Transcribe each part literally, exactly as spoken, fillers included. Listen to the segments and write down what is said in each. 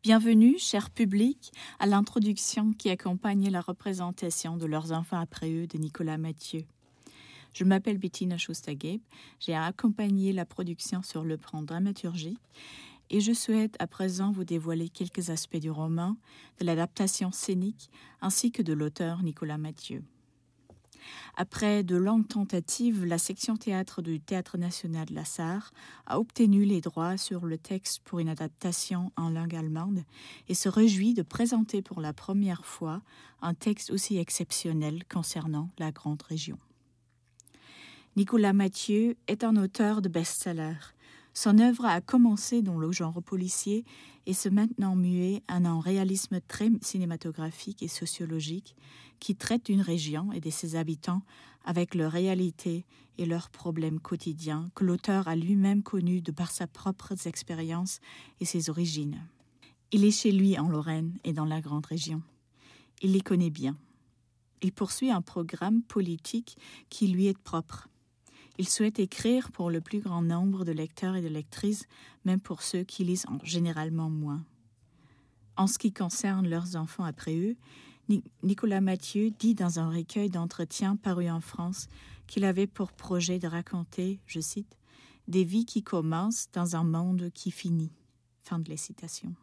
Bienvenue, cher public, à l'introduction qui accompagne la représentation de Leurs enfants après eux de Nicolas Mathieu. Je m'appelle Bettina Schuster-Gabe, j'ai accompagné la production sur le plan dramaturgique et je souhaite à présent vous dévoiler quelques aspects du roman, de l'adaptation scénique ainsi que de l'auteur Nicolas Mathieu. Après de longues tentatives, la section théâtre du Théâtre national de la Sarre a obtenu les droits sur le texte pour une adaptation en langue allemande et se réjouit de présenter pour la première fois un texte aussi exceptionnel concernant la grande région. Nicolas Mathieu est un auteur de best-sellers. Son œuvre a commencé dans le genre policier et se maintenant muet en un réalisme très cinématographique et sociologique qui traite d'une région et de ses habitants avec leurs réalités et leurs problèmes quotidiens que l'auteur a lui-même connus de par ses propres expériences et ses origines. Il est chez lui en Lorraine et dans la grande région. Il les connaît bien. Il poursuit un programme politique qui lui est propre. Il souhaite écrire pour le plus grand nombre de lecteurs et de lectrices, même pour ceux qui lisent généralement moins. En ce qui concerne leurs enfants après eux, Nicolas Mathieu dit dans un recueil d'entretiens paru en France qu'il avait pour projet de raconter, je cite, « des vies qui commencent dans un monde qui finit ». Fin de la citation.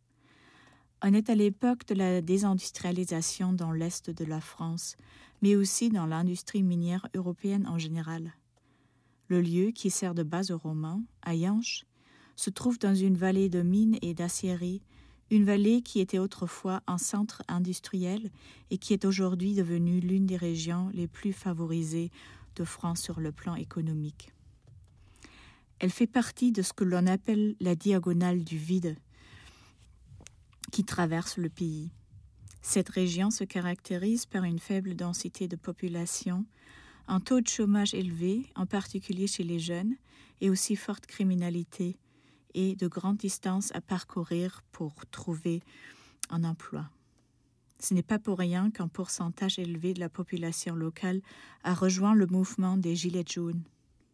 On est à l'époque de la désindustrialisation dans l'est de la France, mais aussi dans l'industrie minière européenne en général. Le lieu qui sert de base au roman, Hayanche, se trouve dans une vallée de mines et d'aciéries, une vallée qui était autrefois un centre industriel et qui est aujourd'hui devenue l'une des régions les plus favorisées de France sur le plan économique. Elle fait partie de ce que l'on appelle la diagonale du vide qui traverse le pays. Cette région se caractérise par une faible densité de population, un taux de chômage élevé, en particulier chez les jeunes, et aussi forte criminalité et de grandes distances à parcourir pour trouver un emploi. Ce n'est pas pour rien qu'un pourcentage élevé de la population locale a rejoint le mouvement des Gilets jaunes.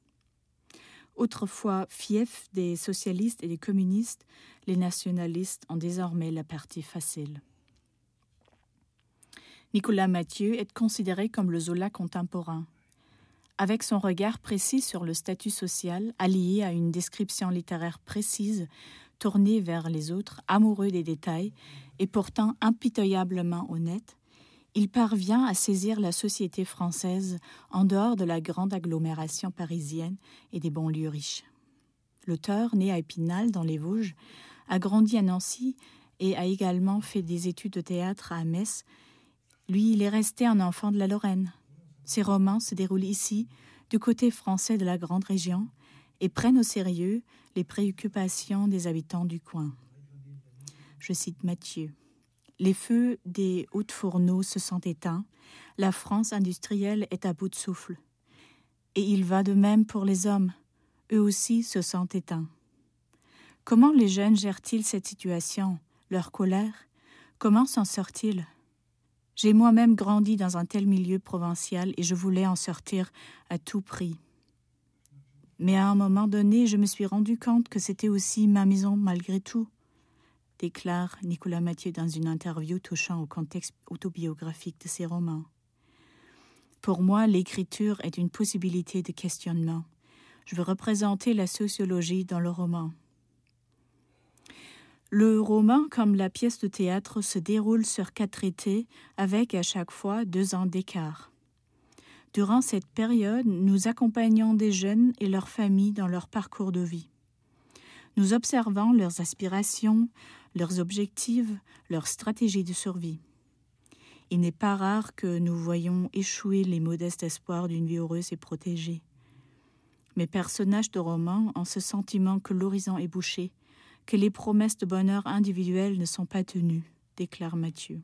Autrefois fief des socialistes et des communistes, les nationalistes ont désormais la partie facile. Nicolas Mathieu est considéré comme le Zola contemporain. Avec son regard précis sur le statut social, allié à une description littéraire précise, tournée vers les autres, amoureux des détails et pourtant impitoyablement honnête, il parvient à saisir la société française en dehors de la grande agglomération parisienne et des banlieues riches. L'auteur, né à Épinal dans les Vosges, a grandi à Nancy et a également fait des études de théâtre à Metz. Lui, il est resté un enfant de la Lorraine. Ses romans se déroulent ici, du côté français de la grande région, et prennent au sérieux les préoccupations des habitants du coin. Je cite Mathieu. « Les feux des hautes fourneaux se sont éteints, la France industrielle est à bout de souffle. Et il va de même pour les hommes, eux aussi se sont éteints. Comment les jeunes gèrent-ils cette situation, leur colère? Comment s'en sortent-ils? J'ai moi-même grandi dans un tel milieu provincial et je voulais en sortir à tout prix. Mais à un moment donné, je me suis rendu compte que c'était aussi ma maison malgré tout, déclare Nicolas Mathieu dans une interview touchant au contexte autobiographique de ses romans. Pour moi, l'écriture est une possibilité de questionnement. Je veux représenter la sociologie dans le roman. Le roman, comme la pièce de théâtre, se déroule sur quatre étés avec à chaque fois deux ans d'écart. Durant cette période, nous accompagnons des jeunes et leurs familles dans leur parcours de vie. Nous observons leurs aspirations, leurs objectifs, leurs stratégies de survie. Il n'est pas rare que nous voyions échouer les modestes espoirs d'une vie heureuse et protégée. Mes personnages de roman ont ce sentiment que l'horizon est bouché, que les promesses de bonheur individuel ne sont pas tenues, déclare Mathieu.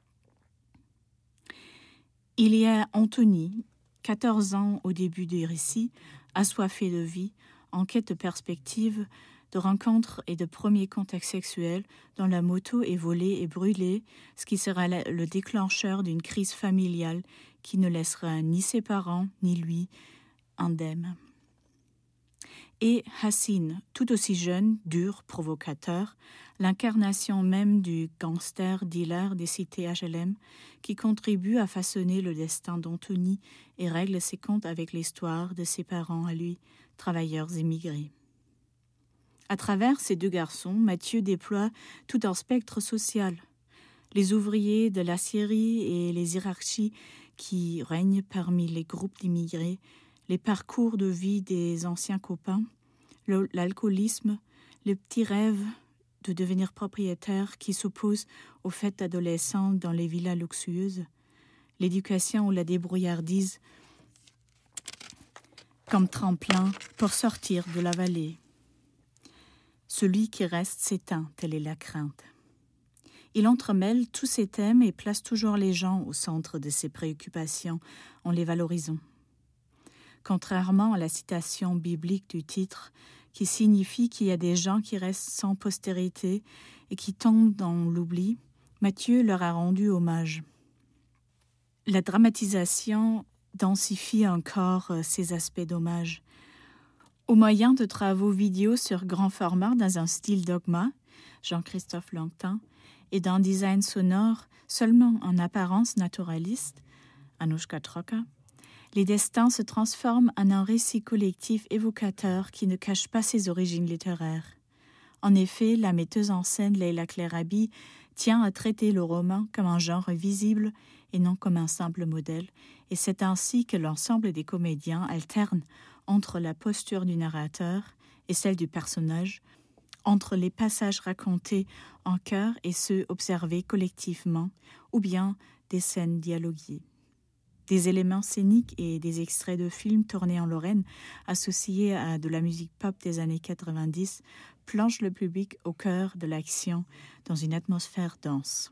Il y a Anthony, quatorze ans au début du récit, assoiffé de vie, en quête de perspective, de rencontres et de premiers contacts sexuels dont la moto est volée et brûlée, ce qui sera le déclencheur d'une crise familiale qui ne laissera ni ses parents ni lui indemnes. et Hassin, tout aussi jeune, dur, provocateur, l'incarnation même du gangster dealer des cités H L M qui contribue à façonner le destin d'Anthony et règle ses comptes avec l'histoire de ses parents à lui, travailleurs immigrés. À travers ces deux garçons, Mathieu déploie tout un spectre social. Les ouvriers de l'acierie et les hiérarchies qui règnent parmi les groupes d'immigrés, les parcours de vie des anciens copains, l'alcoolisme, le petit rêve de devenir propriétaire qui s'oppose aux fêtes adolescentes dans les villas luxueuses, l'éducation ou la débrouillardise comme tremplin pour sortir de la vallée. Celui qui reste s'éteint, telle est la crainte. Il entremêle tous ces thèmes et place toujours les gens au centre de ses préoccupations en les valorisant. Contrairement à la citation biblique du titre, qui signifie qu'il y a des gens qui restent sans postérité et qui tombent dans l'oubli, Mathieu leur a rendu hommage. La dramatisation densifie encore ces aspects d'hommage. Au moyen de travaux vidéo sur grand format dans un style dogma, Jean-Christophe Longtin, et d'un design sonore seulement en apparence naturaliste, Anushka Troca, les destins se transforment en un récit collectif évocateur qui ne cache pas ses origines littéraires. En effet, la metteuse en scène Leila Clerabi tient à traiter le roman comme un genre visible et non comme un simple modèle, et c'est ainsi que l'ensemble des comédiens alterne entre la posture du narrateur et celle du personnage, entre les passages racontés en chœur et ceux observés collectivement, ou bien des scènes dialoguées. Des éléments scéniques et des extraits de films tournés en Lorraine, associés à de la musique pop des années quatre-vingt-dix, plongent le public au cœur de l'action dans une atmosphère dense.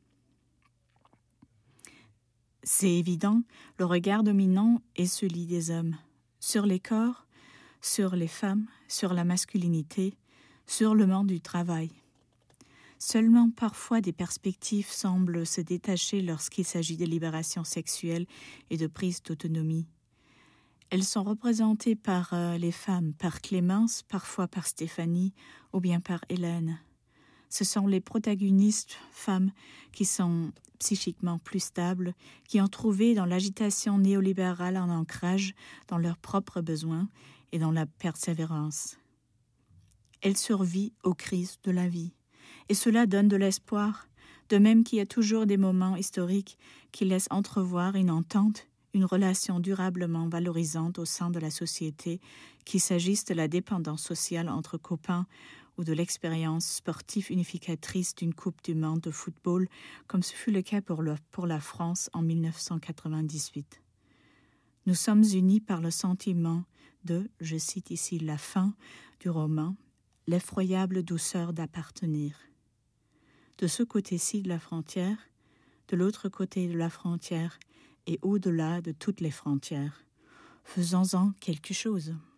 C'est évident, le regard dominant est celui des hommes, sur les corps, sur les femmes, sur la masculinité, sur le monde du travail. Seulement parfois des perspectives semblent se détacher lorsqu'il s'agit de libération sexuelle et de prise d'autonomie. Elles sont représentées par euh, les femmes, par Clémence, parfois par Stéphanie ou bien par Hélène. Ce sont les protagonistes femmes qui sont psychiquement plus stables, qui ont trouvé dans l'agitation néolibérale un ancrage dans leurs propres besoins et dans la persévérance. Elles survivent aux crises de la vie. Et cela donne de l'espoir, de même qu'il y a toujours des moments historiques qui laissent entrevoir une entente, une relation durablement valorisante au sein de la société, qu'il s'agisse de la dépendance sociale entre copains ou de l'expérience sportive unificatrice d'une Coupe du Monde de football, comme ce fut le cas pour, le, pour la France en dix-neuf cent quatre-vingt-dix-huit. Nous sommes unis par le sentiment de, je cite ici la fin du roman, l'effroyable douceur d'appartenir. De ce côté-ci de la frontière, de l'autre côté de la frontière et au-delà de toutes les frontières. Faisons-en quelque chose.